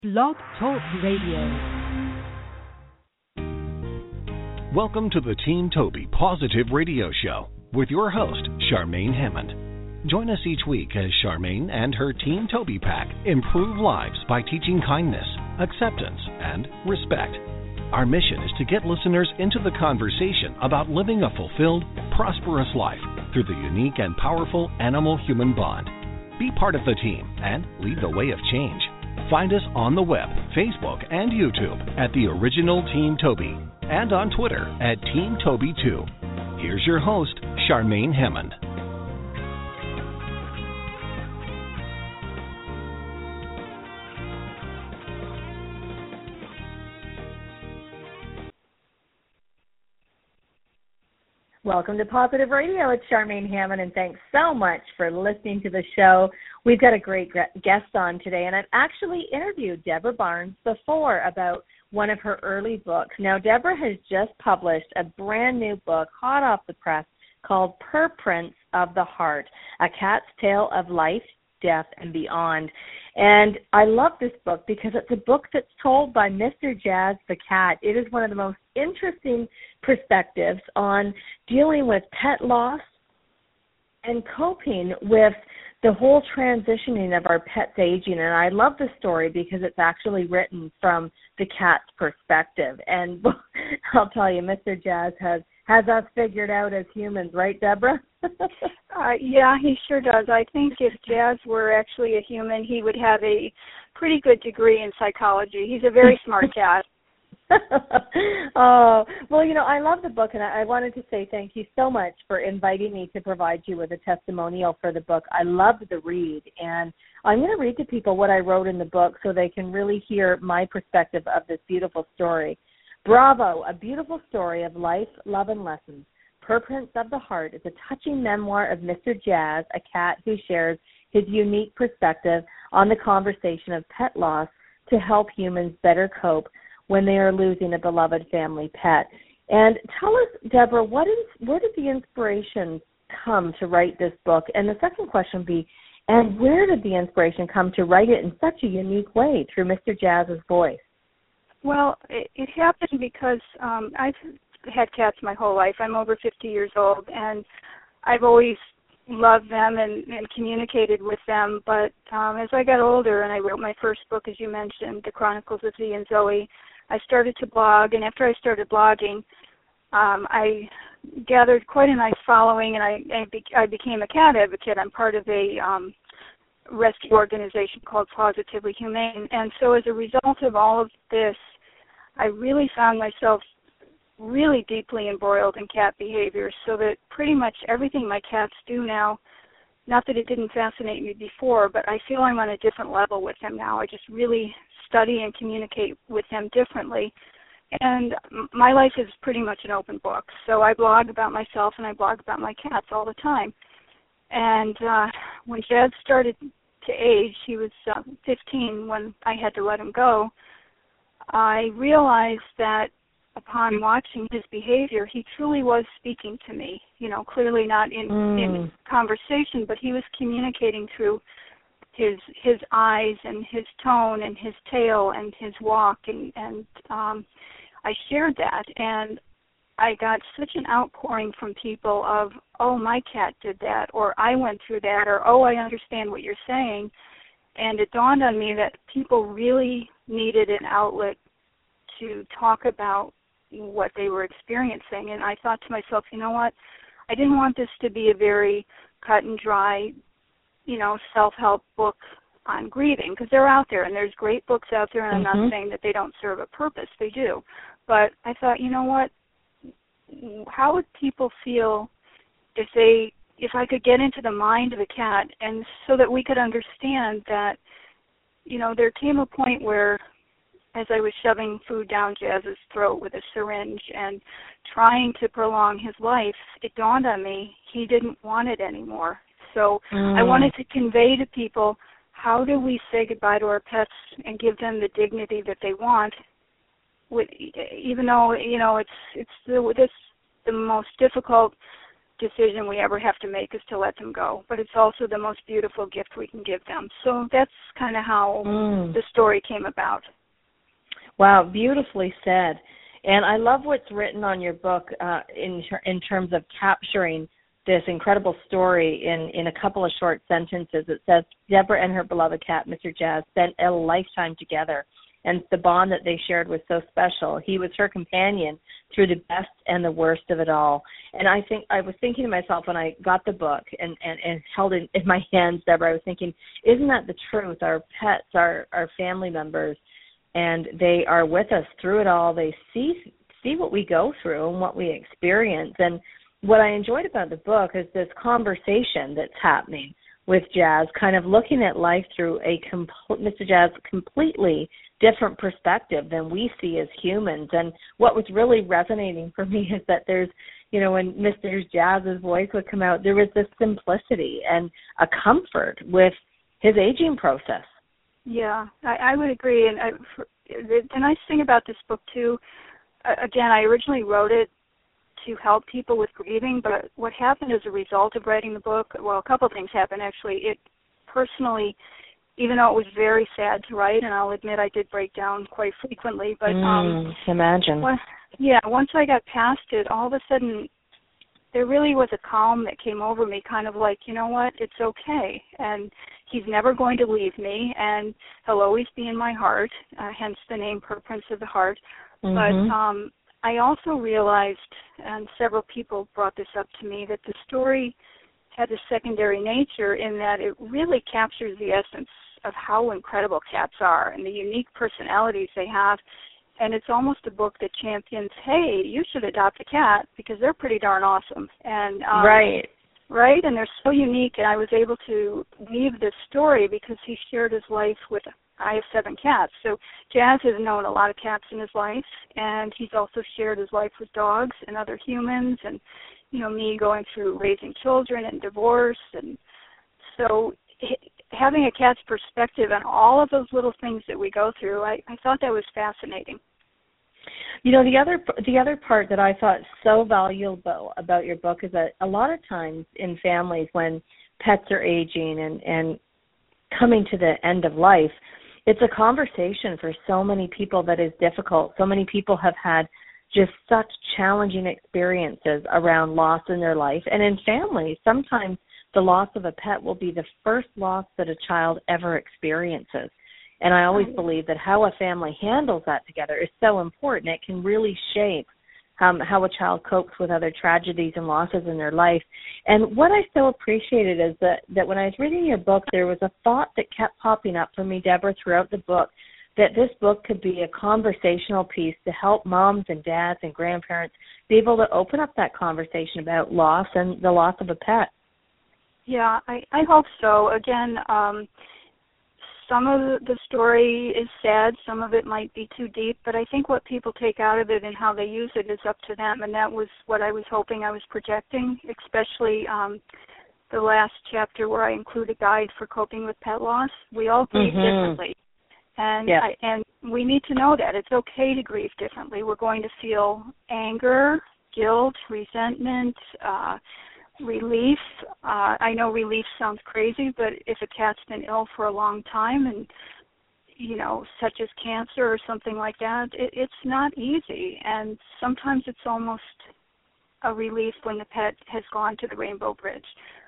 Blog Talk Radio. Welcome to the Team Toby Positive Radio Show with your host, Charmaine Hammond. Join us each week as Charmaine and her Team Toby pack improve lives by teaching kindness, acceptance, and respect. Our mission is to get listeners into the conversation about living a fulfilled, prosperous life through the unique and powerful animal-human bond. Be part of the team and lead the way of change. Find us on the web, Facebook, and YouTube at The Original Team Toby and on Twitter at Team Toby2. Here's your host, Charmaine Hammond. Welcome to Positive Radio. It's Charmaine Hammond, and thanks so much for listening to the show. We've got a great guest on today, and I've actually interviewed Deborah Barnes before about one of her early books. Now, Deborah has just published a brand new book, hot off the press, called Purprints of the Heart, A Cat's Tale of Life, Death, and Beyond. And I love this book because it's a book that's told by Mr. Jazz the cat. It is one of the most interesting perspectives on dealing with pet loss and coping with the whole transitioning of our pets aging. And I love the story because it's actually written from the cat's perspective. And I'll tell you, Mr. Jazz has us figured out as humans, right, Deborah? Yeah, he sure does. I think if Jazz were actually a human, he would have a pretty good degree in psychology. He's a very smart cat. Oh, well, you know, I love the book, and I wanted to say thank you so much for inviting me to provide you with a testimonial for the book. I loved the read, and I'm going to read to people what I wrote in the book so they can really hear my perspective of this beautiful story. Bravo, a beautiful story of life, love, and lessons. Purprints of the Heart is a touching memoir of Mr. Jazz, a cat who shares his unique perspective on the conversation of pet loss to help humans better cope when they are losing a beloved family pet. And tell us, Deborah, where did the inspiration come to write this book? And the second question would be, and where did the inspiration come to write it in such a unique way through Mr. Jazz's voice? Well, it happened because I've had cats my whole life. I'm over 50 years old, and I've always loved them and communicated with them. But as I got older and I wrote my first book, as you mentioned, The Chronicles of Zee and Zoe, I started to blog. And after I started blogging, I gathered quite a nice following, and I became a cat advocate. I'm part of a rescue organization called Positively Humane. And so as a result of all of this, I really found myself really deeply embroiled in cat behavior, so that pretty much everything my cats do now, not that it didn't fascinate me before, but I feel I'm on a different level with them now. I just really study and communicate with them differently. And my life is pretty much an open book. So I blog about myself and I blog about my cats all the time. And when Jazz started to age, he was 15 when I had to let him go, I realized that upon watching his behavior, he truly was speaking to me, you know, clearly not in conversation, but he was communicating through his eyes and his tone and his tail and his walk, and I shared that, and I got such an outpouring from people of, oh, my cat did that, or I went through that, or, oh, I understand what you're saying. And it dawned on me that people really needed an outlet to talk about what they were experiencing. And I thought to myself, you know what, I didn't want this to be a very cut and dry, you know, self-help book on grieving, because they're out there, and there's great books out there, and I'm not saying that they don't serve a purpose. They do. But I thought, you know what, how would people feel if I could get into the mind of a cat, and so that we could understand that, you know, there came a point where, as I was shoving food down Jazz's throat with a syringe and trying to prolong his life, it dawned on me he didn't want it anymore. So I wanted to convey to people, how do we say goodbye to our pets and give them the dignity that they want, even though, you know, it's the most difficult decision we ever have to make is to let them go, but it's also the most beautiful gift we can give them. So that's kind of how the story came about. Wow, beautifully said. And I love what's written on your book in terms of capturing this incredible story in a couple of short sentences. It says, Deborah and her beloved cat, Mr. Jazz, spent a lifetime together, and the bond that they shared was so special. He was her companion through the best and the worst of it all. And I was thinking to myself when I got the book and held it in my hands, Deborah, I was thinking, isn't that the truth? Our pets, our family members, and they are with us through it all. They see what we go through and what we experience. And what I enjoyed about the book is this conversation that's happening with Jazz, kind of looking at life through Mr. Jazz, completely different perspective than we see as humans. And what was really resonating for me is that there's, when Mr. Jazz's voice would come out, there was this simplicity and a comfort with his aging process. Yeah, I would agree. And the nice thing about this book, too, again, I originally wrote it to help people with grieving, but what happened as a result of writing the book, well, a couple of things happened, actually. It personally, even though it was very sad to write, and I'll admit I did break down quite frequently, but imagine. Once I got past it, all of a sudden there really was a calm that came over me, kind of like, you know what, it's okay, and he's never going to leave me, and he'll always be in my heart, hence the name Per Prince of the Heart. But I also realized, and several people brought this up to me, that the story had a secondary nature in that it really captures the essence of how incredible cats are and the unique personalities they have. And it's almost a book that champions, hey, you should adopt a cat because they're pretty darn awesome. And right, and they're so unique. And I was able to weave this story because he shared his life with, I have 7 cats. So Jazz has known a lot of cats in his life, and he's also shared his life with dogs and other humans, and, me going through raising children and divorce. And so having a cat's perspective on all of those little things that we go through, I thought that was fascinating. The other part that I thought so valuable about your book is that a lot of times in families when pets are aging and coming to the end of life, it's a conversation for so many people that is difficult. So many people have had just such challenging experiences around loss in their life. And in families, sometimes the loss of a pet will be the first loss that a child ever experiences. And I always believe that how a family handles that together is so important. It can really shape how a child copes with other tragedies and losses in their life. And what I so appreciated is that when I was reading your book, there was a thought that kept popping up for me, Deborah, throughout the book, that this book could be a conversational piece to help moms and dads and grandparents be able to open up that conversation about loss and the loss of a pet. Yeah, I hope so. Again, some of the story is sad, some of it might be too deep, but I think what people take out of it and how they use it is up to them, and that was what I was hoping I was projecting, especially the last chapter where I include a guide for coping with pet loss. We all grieve differently, and and we need to know that. It's okay to grieve differently. We're going to feel anger, guilt, resentment, relief. I know relief sounds crazy, but if a cat's been ill for a long time and, such as cancer or something like that, it's not easy. And sometimes it's almost a relief when the pet has gone to the Rainbow Bridge.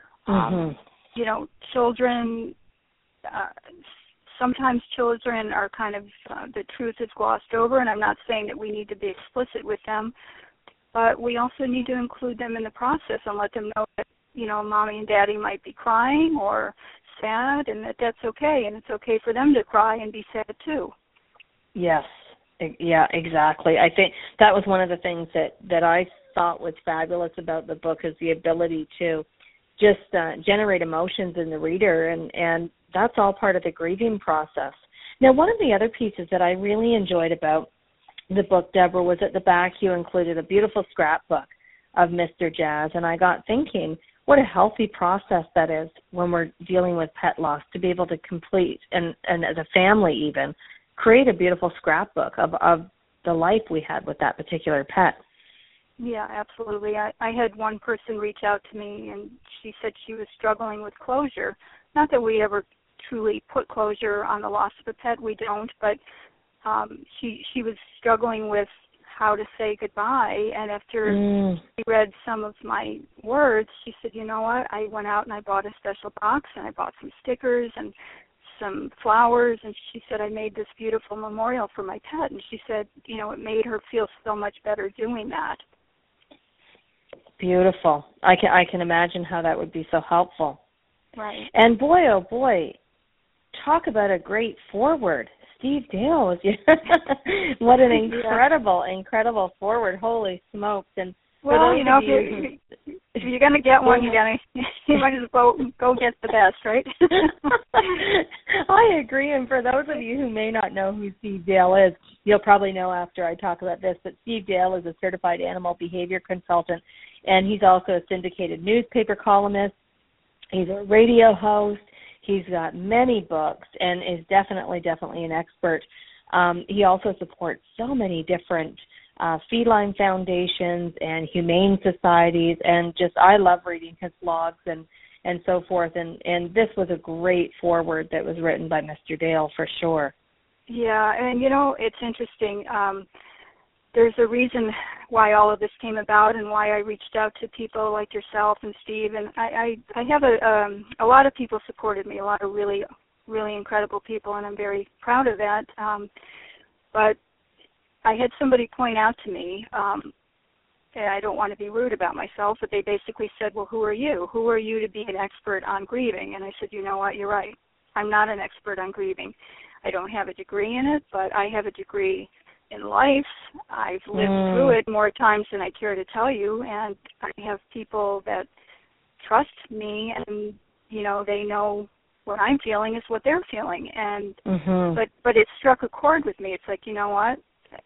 Children, sometimes children are kind of, the truth is glossed over, and I'm not saying that we need to be explicit with them, but we also need to include them in the process and let them know that, mommy and daddy might be crying or sad, and that's okay, and it's okay for them to cry and be sad too. Yes. Yeah, exactly. I think that was one of the things that I thought was fabulous about the book is the ability to just generate emotions in the reader, and that's all part of the grieving process. Now, one of the other pieces that I really enjoyed about the book, Deborah, was at the back you included a beautiful scrapbook of Mr. Jazz, and I got thinking what a healthy process that is when we're dealing with pet loss, to be able to complete and as a family even create a beautiful scrapbook of the life we had with that particular pet. Yeah, absolutely. I had one person reach out to me, and she said she was struggling with closure. Not that we ever truly put closure on the loss of a pet. We don't, but she was struggling with how to say goodbye. And after she read some of my words, she said, you know what? I went out and I bought a special box, and I bought some stickers and some flowers, and she said I made this beautiful memorial for my pet. And she said, you know, it made her feel so much better doing that. Beautiful. I can imagine how that would be so helpful. Right. And boy, oh boy, talk about a great foreword. Steve Dale was what an incredible foreword. Holy smokes. And well, you know, if you're going to get one, you might as well go get the best, right? I agree. And for those of you who may not know who Steve Dale is, you'll probably know after I talk about this, but Steve Dale is a certified animal behavior consultant, and he's also a syndicated newspaper columnist. He's a radio host. He's got many books and is definitely an expert. He also supports so many different feline foundations and humane societies, and just I love reading his blogs and so forth. And this was a great foreword that was written by Mr. Dale for sure. Yeah, and you know, it's interesting. There's a reason why all of this came about and why I reached out to people like yourself and Steve. And I have a lot of people supported me, a lot of really, really incredible people, and I'm very proud of that. But I had somebody point out to me, and I don't want to be rude about myself, but they basically said, well, who are you? Who are you to be an expert on grieving? And I said, you know what, you're right. I'm not an expert on grieving. I don't have a degree in it, but I have a degree in life. I've lived through it more times than I care to tell you, and I have people that trust me, and you know, they know what I'm feeling is what they're feeling, and but it struck a chord with me. It's like, you know what,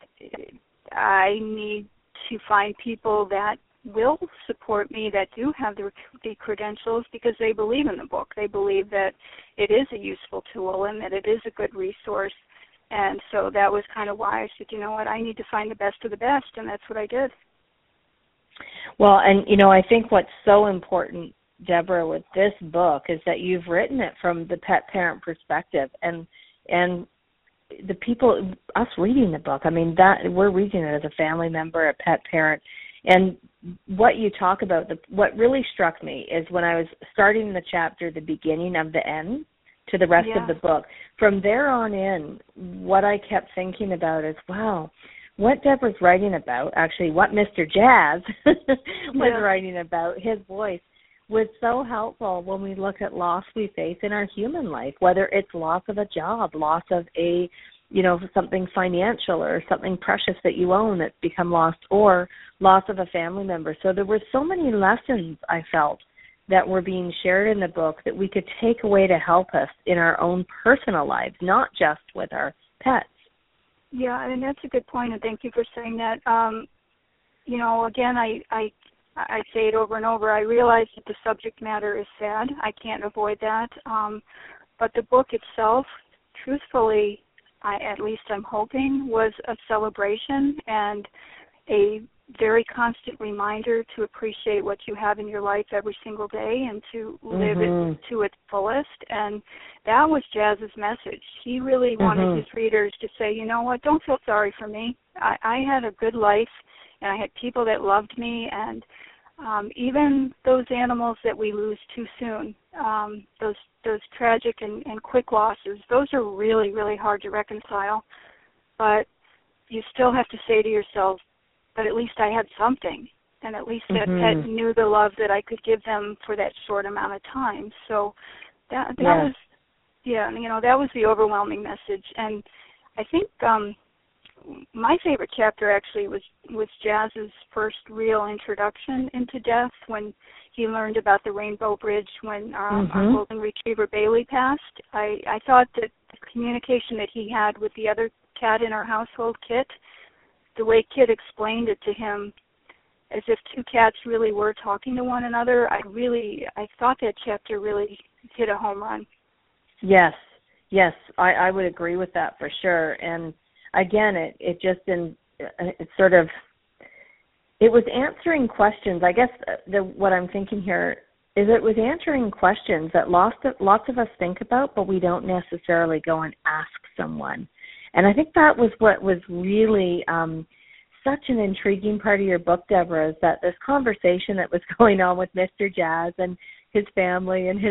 I need to find people that will support me, that do have the credentials, because they believe in the book. They believe that it is a useful tool and that it is a good resource. And so that was kind of why I said, you know what, I need to find the best of the best, and that's what I did. Well, and, you know, I think what's so important, Deborah, with this book is that you've written it from the pet parent perspective, and the people, us reading the book, I mean, that we're reading it as a family member, a pet parent, and what you talk about, what really struck me is when I was starting the chapter, the beginning of the end, to the rest of the book. From there on in, what I kept thinking about is, wow, what Deborah's writing about, actually what Mr. Jazz was writing about, his voice, was so helpful when we look at loss we face in our human life, whether it's loss of a job, loss of a, you know, something financial or something precious that you own that's become lost, or loss of a family member. So there were so many lessons, I felt, that were being shared in the book that we could take away to help us in our own personal lives, not just with our pets. Yeah, and that's a good point, and thank you for saying that. You know, again, I say it over and over. I realize that the subject matter is sad. I can't avoid that. But the book itself, truthfully, at least I'm hoping, was a celebration and a very constant reminder to appreciate what you have in your life every single day and to live it to its fullest. And that was Jazz's message. He really wanted his readers to say, you know what, don't feel sorry for me. I had a good life, and I had people that loved me, and even those animals that we lose too soon, those tragic and quick losses, those are really, really hard to reconcile. But you still have to say to yourself, but at least I had something, and at least that pet knew the love that I could give them for that short amount of time. So that was, you know, that was the overwhelming message. And I think my favorite chapter actually was Jazz's first real introduction into death, when he learned about the Rainbow Bridge when our golden retriever Bailey passed. I thought that the communication that he had with the other cat in our household, Kit, the way Kit explained it to him, as if two cats really were talking to one another, I thought that chapter really hit a home run. Yes, I would agree with that for sure. And again, it just it sort of it was answering questions. I guess what I'm thinking here is it was answering questions that lots of us think about, but we don't necessarily go and ask someone. And I think that was what was really such an intriguing part of your book, Deborah, is that this conversation that was going on with Mr. Jazz and his family and his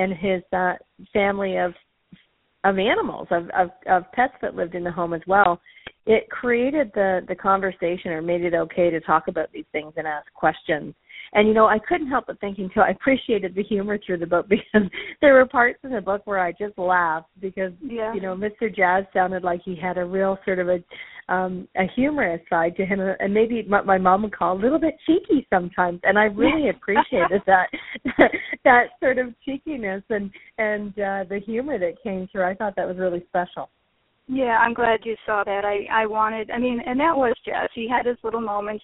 family of animals, of pets that lived in the home as well, it created the conversation, or made it okay to talk about these things and ask questions. And, I couldn't help but thinking, too, I appreciated the humor through the book, because there were parts in the book where I just laughed because, Mr. Jazz sounded like he had a real sort of a humorous side to him, and maybe my mom would call a little bit cheeky sometimes, and I really appreciated that sort of cheekiness and the humor that came through. I thought that was really special. Yeah, I'm glad you saw that. And that was Jazz. He had his little moments.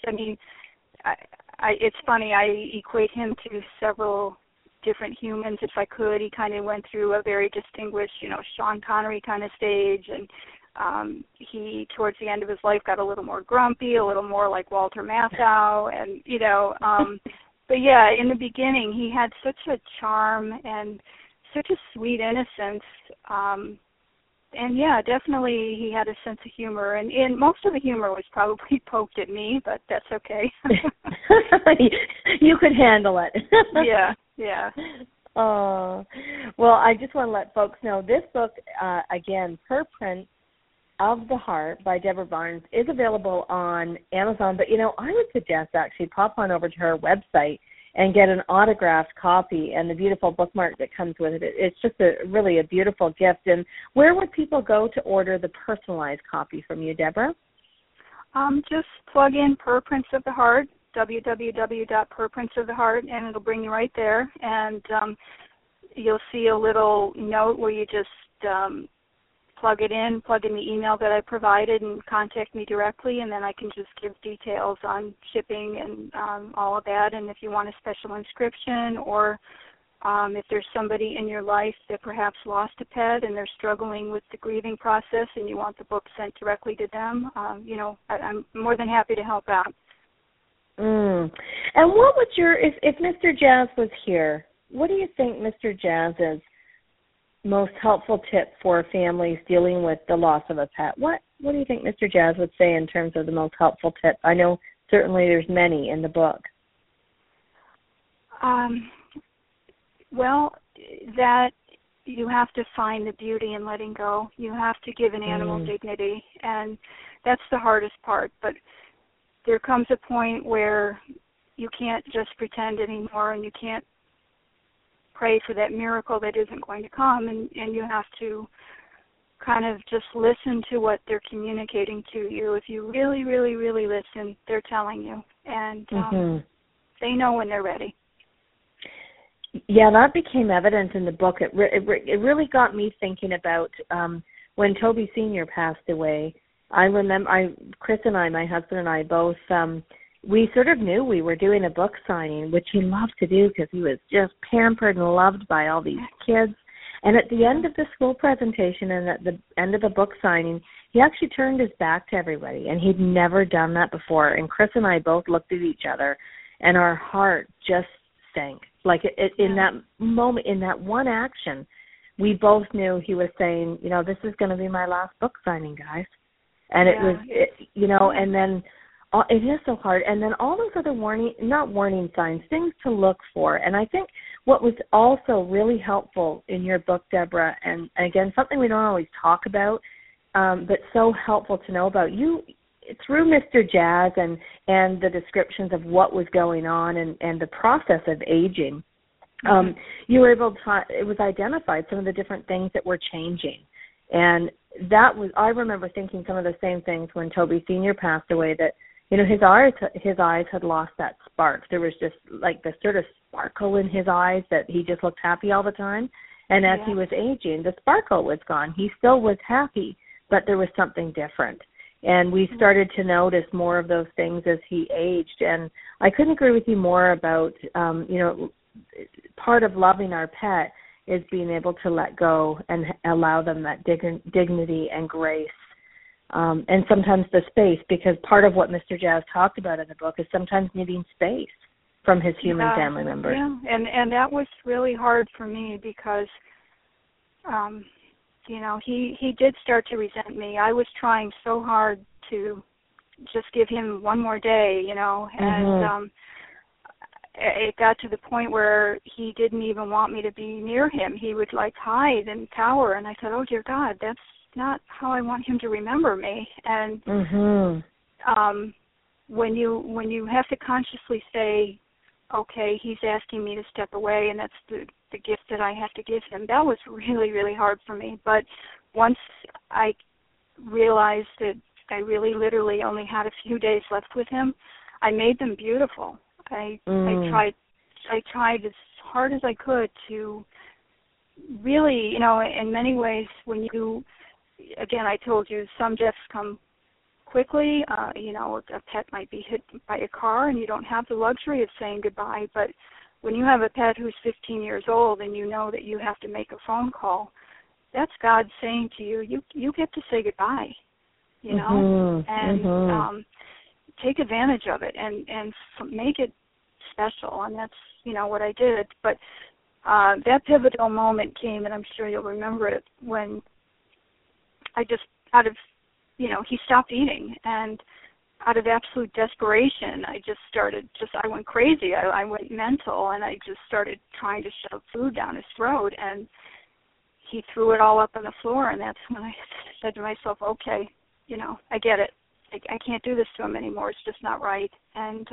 It's funny, I equate him to several different humans, if I could. He kind of went through a very distinguished, Sean Connery kind of stage, and he, towards the end of his life, got a little more grumpy, a little more like Walter Matthau, and, but yeah, in the beginning, he had such a charm and such a sweet innocence, and yeah, definitely he had a sense of humor, and most of the humor was probably poked at me, but that's okay. You could handle it. Yeah. Oh, well, I just want to let folks know this book, again, Per Print of the Heart by Deborah Barnes, is available on Amazon, but, I would suggest actually pop on over to her website and get an autographed copy and the beautiful bookmark that comes with it. It's just really a beautiful gift. And where would people go to order the personalized copy from you, Deborah? Just plug in Per Prints of the Heart, www.perprintsoftheheart, and it'll bring you right there. And you'll see a little note where you just plug in the email that I provided and contact me directly, and then I can just give details on shipping and all of that. And if you want a special inscription, or if there's somebody in your life that perhaps lost a pet and they're struggling with the grieving process and you want the book sent directly to them, I'm more than happy to help out. And what would if Mr. Jazz was here, what do you think Mr. Jazz's most helpful tip for families dealing with the loss of a pet? What do you think Mr. Jazz would say in terms of the most helpful tip? I know certainly there's many in the book. Well, that you have to find the beauty in letting go. You have to give an animal dignity, and that's the hardest part. But there comes a point where you can't just pretend anymore, and you can't pray for that miracle that isn't going to come, and you have to kind of just listen to what they're communicating to you. If you really, really, really listen, they're telling you, and they know when they're ready. Yeah, that became evident in the book. It really got me thinking about when Toby Sr. passed away. I remember Chris and I, my husband and I, both we sort of knew we were doing a book signing, which he loved to do because he was just pampered and loved by all these kids. And at the end of the school presentation and at the end of the book signing, he actually turned his back to everybody, and he'd never done that before. And Chris and I both looked at each other, and our heart just sank. Like in that moment, in that one action, we both knew he was saying, this is going to be my last book signing, guys. And it was, and then it is so hard. And then all those other not warning signs, things to look for. And I think what was also really helpful in your book, Deborah, and again, something we don't always talk about, but so helpful to know about, you, through Mr. Jazz and the descriptions of what was going on and the process of aging, you were able to, it was identified some of the different things that were changing. And that was, I remember thinking some of the same things when Toby Sr. passed away, that, his eyes had lost that spark. There was just like this sort of sparkle in his eyes that he just looked happy all the time. And as he was aging, the sparkle was gone. He still was happy, but there was something different. And we started to notice more of those things as he aged. And I couldn't agree with you more about, part of loving our pet is being able to let go and allow them that dignity and grace and sometimes the space, because part of what Mr. Jazz talked about in the book is sometimes needing space from his human family members. Yeah, and that was really hard for me because, he did start to resent me. I was trying so hard to just give him one more day, and it got to the point where he didn't even want me to be near him. He would hide and cower, and I said, "Oh dear God, that's not how I want him to remember me." And when you have to consciously say, okay, he's asking me to step away, and that's the gift that I have to give him, that was really, really hard for me. But once I realized that I really literally only had a few days left with him, I made them beautiful. I tried as hard as I could to really, in many ways, when again, I told you, some deaths come quickly. A pet might be hit by a car and you don't have the luxury of saying goodbye. But when you have a pet who's 15 years old and you know that you have to make a phone call, that's God saying to you, you get to say goodbye, and take advantage of it and make it special. And that's, what I did. But that pivotal moment came, and I'm sure you'll remember it, when I just, he stopped eating, and out of absolute desperation, I went crazy. I went mental, and I just started trying to shove food down his throat, and he threw it all up on the floor, and that's when I said to myself, okay, I get it. I can't do this to him anymore. It's just not right. And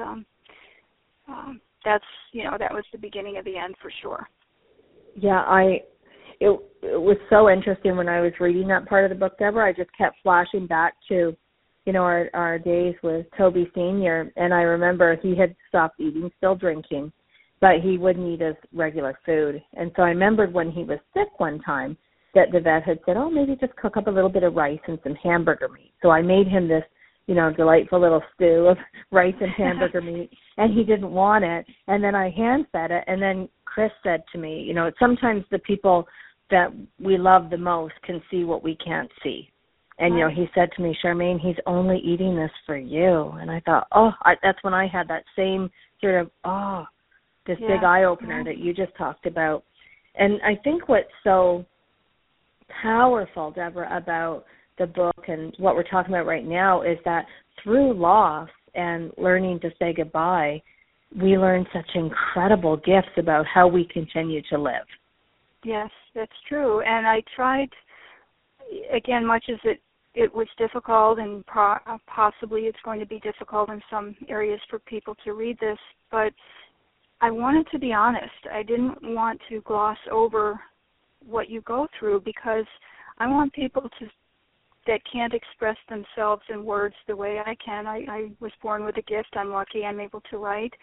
that was the beginning of the end for sure. Yeah, It was so interesting when I was reading that part of the book, Deborah. I just kept flashing back to, our days with Toby Sr., and I remember he had stopped eating, still drinking, but he wouldn't eat his regular food. And so I remembered when he was sick one time that the vet had said, maybe just cook up a little bit of rice and some hamburger meat. So I made him this, delightful little stew of rice and hamburger meat, and he didn't want it. And then I hand-fed it, and then Chris said to me, sometimes the people that we love the most can see what we can't see. And, he said to me, Charmaine, he's only eating this for you. And I thought, that's when I had that same sort of, this big eye-opener that you just talked about. And I think what's so powerful, Deborah, about the book and what we're talking about right now is that through loss and learning to say goodbye, we learn such incredible gifts about how we continue to live. Yes, that's true. And I tried, again, much as it was difficult, and possibly it's going to be difficult in some areas for people to read this, but I wanted to be honest. I didn't want to gloss over what you go through, because I want people that can't express themselves in words the way I can. I was born with a gift. I'm lucky I'm able to write.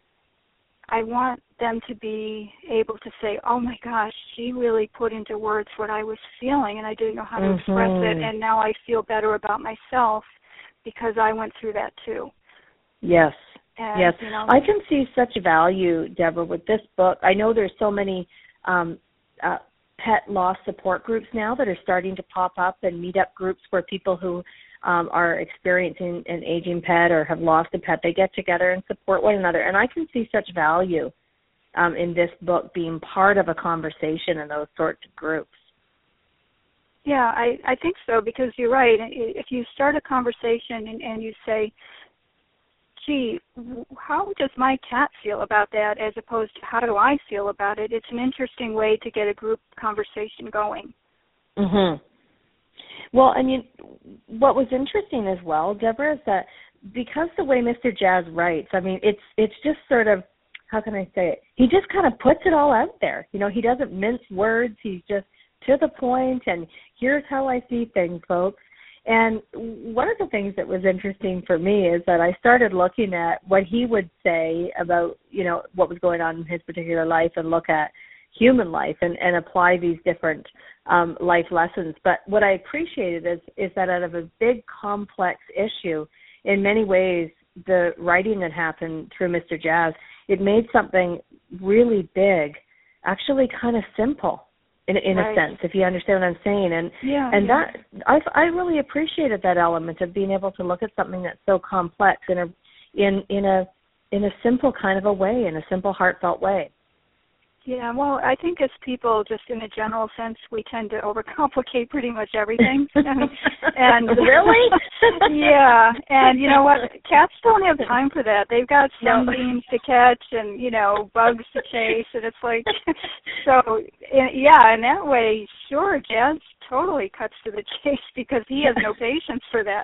I want them to be able to say, oh my gosh, she really put into words what I was feeling, and I didn't know how to express it, and now I feel better about myself because I went through that too. Yes. And, yes. I can see such value, Deborah, with this book. I know there's so many pet loss support groups now that are starting to pop up, and meetup groups where people who are experiencing an aging pet or have lost a pet, they get together and support one another. And I can see such value in this book being part of a conversation in those sorts of groups. Yeah, I think so, because you're right. If you start a conversation and you say, gee, how does my cat feel about that, as opposed to how do I feel about it, it's an interesting way to get a group conversation going. Mm-hmm. Well, what was interesting as well, Deborah, is that because the way Mr. Jazz writes, it's just sort of, how can I say it? He just kind of puts it all out there. He doesn't mince words. He's just to the point, and here's how I see things, folks. And one of the things that was interesting for me is that I started looking at what he would say about, what was going on in his particular life, and look at human life and apply these different life lessons. But what I appreciated is that out of a big, complex issue, in many ways, the writing that happened through Mr. Jazz, it made something really big actually kind of simple. in a sense, if you understand what I'm saying. And that I really appreciated that element of being able to look at something that's so complex in a simple kind of a way, in a simple, heartfelt way. Yeah, well, I think as people, just in a general sense, we tend to overcomplicate pretty much everything. And really? Yeah, and you know what? Cats don't have time for that. They've got sunbeams to catch and, bugs to chase, and it's like, so, yeah, in that way, sure, Jazz totally cuts to the chase because he has no patience for that.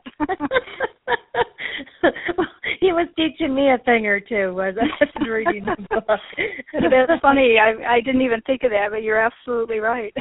He was teaching me a thing or two as I was reading the book. That's funny. I didn't even think of that, but you're absolutely right.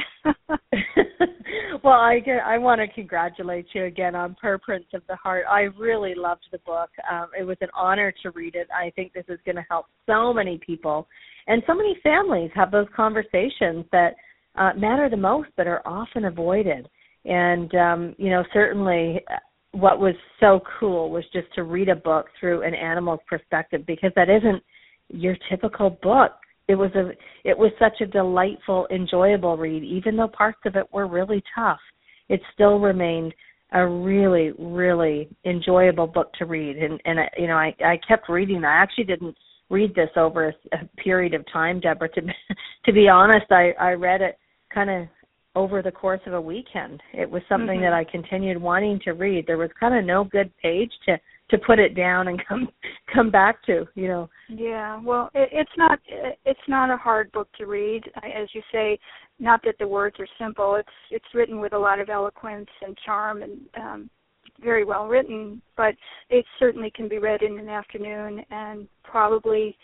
Well, I want to congratulate you again on Prints of the Heart. I really loved the book. It was an honor to read it. I think this is going to help so many people and so many families have those conversations that matter the most but are often avoided. And, certainly what was so cool was just to read a book through an animal's perspective, because that isn't your typical book. It was such a delightful, enjoyable read. Even though parts of it were really tough, it still remained a really, really enjoyable book to read. And I kept reading. I actually didn't read this over a period of time, Deborah. To be honest, I read it kind of over the course of a weekend. It was something that I continued wanting to read. There was kind of no good page to put it down and come back to, Yeah, well, it's not a hard book to read, as you say. Not that the words are simple. It's written with a lot of eloquence and charm and very well written, but it certainly can be read in an afternoon and probably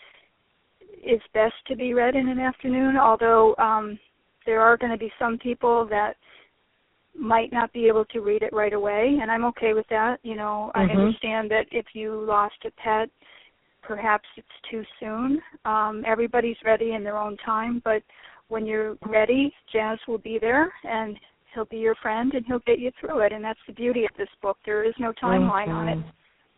is best to be read in an afternoon, although there are going to be some people that might not be able to read it right away, and I'm okay with that. I understand that if you lost a pet, perhaps it's too soon. Everybody's ready in their own time, but when you're ready, Jazz will be there, and he'll be your friend, and he'll get you through it, and that's the beauty of this book. There is no timeline on it.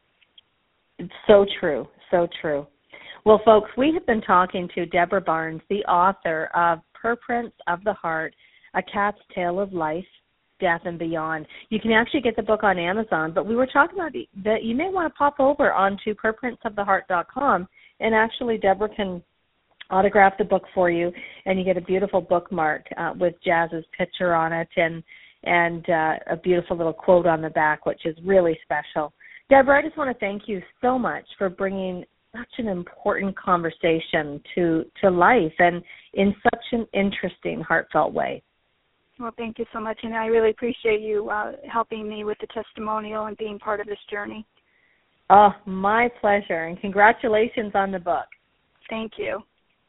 It's so true, so true. Well, folks, we have been talking to Deborah Barnes, the author of Prints of the Heart, A Cat's Tale of Life, Death, and Beyond. You can actually get the book on Amazon, but we were talking about that you may want to pop over onto purprintsoftheheart.com, and actually Deborah can autograph the book for you, and you get a beautiful bookmark with Jazz's picture on it and a beautiful little quote on the back, which is really special. Deborah, I just want to thank you so much for bringing such an important conversation to life and in such an interesting, heartfelt way. Well, thank you so much, and I really appreciate you helping me with the testimonial and being part of this journey. Oh, my pleasure, and congratulations on the book. Thank you.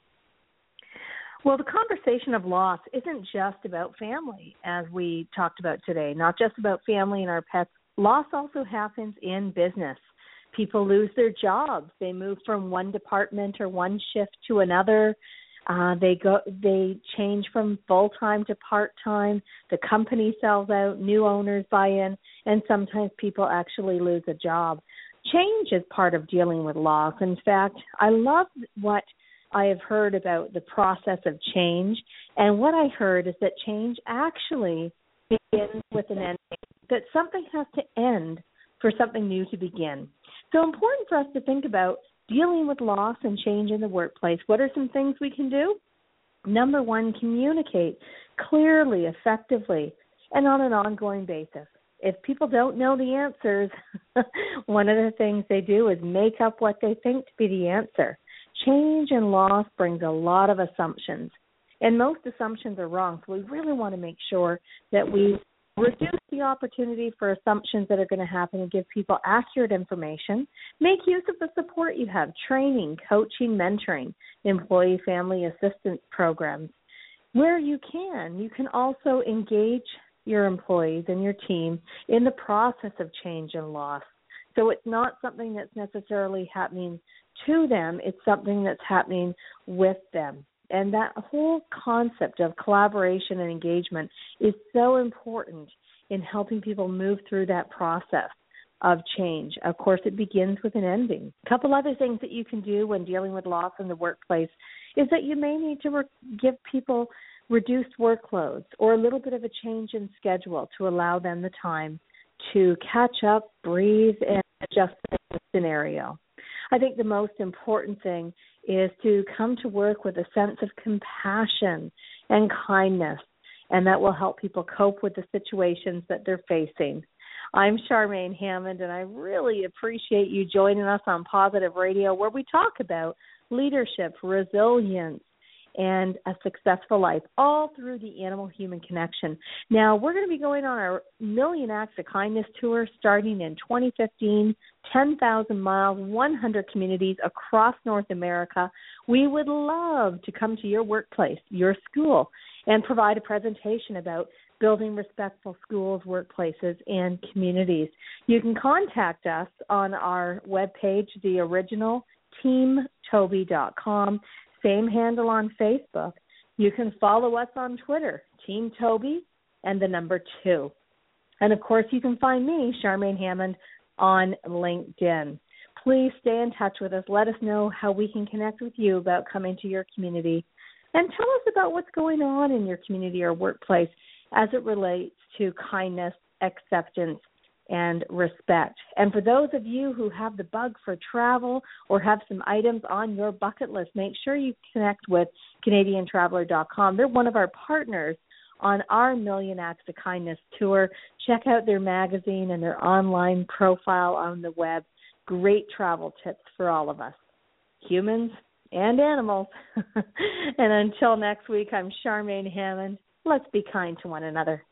Well, the conversation of loss isn't just about family, as we talked about today, not just about family and our pets. Loss also happens in business. People lose their jobs. They move from one department or one shift to another. They change from full-time to part-time. The company sells out, new owners buy in, and sometimes people actually lose a job. Change is part of dealing with loss. In fact, I love what I have heard about the process of change, and what I heard is that change actually begins with an ending, that something has to end for something new to begin. So important for us to think about dealing with loss and change in the workplace. What are some things we can do? Number one, communicate clearly, effectively, and on an ongoing basis. If people don't know the answers, one of the things they do is make up what they think to be the answer. Change and loss brings a lot of assumptions, and most assumptions are wrong. So we really want to make sure that we reduce the opportunity for assumptions that are going to happen and give people accurate information. Make use of the support you have, training, coaching, mentoring, employee family assistance programs. Where you can also engage your employees and your team in the process of change and loss. So it's not something that's necessarily happening to them, it's something that's happening with them. And that whole concept of collaboration and engagement is so important in helping people move through that process of change. Of course, it begins with an ending. A couple other things that you can do when dealing with loss in the workplace is that you may need to give people reduced workloads, or a little bit of a change in schedule to allow them the time to catch up, breathe, and adjust to the scenario. I think the most important thing is to come to work with a sense of compassion and kindness, and that will help people cope with the situations that they're facing. I'm Charmaine Hammond, and I really appreciate you joining us on Positive Radio, where we talk about leadership, resilience, and a successful life, all through the animal-human connection. Now, we're going to be going on our Million Acts of Kindness tour starting in 2015, 10,000 miles, 100 communities across North America. We would love to come to your workplace, your school, and provide a presentation about building respectful schools, workplaces, and communities. You can contact us on our webpage, the original, teamtoby.com. Same handle on Facebook. You can follow us on Twitter, Team Toby, and the number 2. And, of course, you can find me, Charmaine Hammond, on LinkedIn. Please stay in touch with us. Let us know how we can connect with you about coming to your community. And tell us about what's going on in your community or workplace as it relates to kindness, acceptance, and respect. And for those of you who have the bug for travel or have some items on your bucket list, make sure you connect with CanadianTraveler.com. They're one of our partners on our Million Acts of Kindness tour. Check out their magazine and their online profile on the web. Great travel tips for all of us, humans and animals. And until next week, I'm Charmaine Hammond. Let's be kind to one another.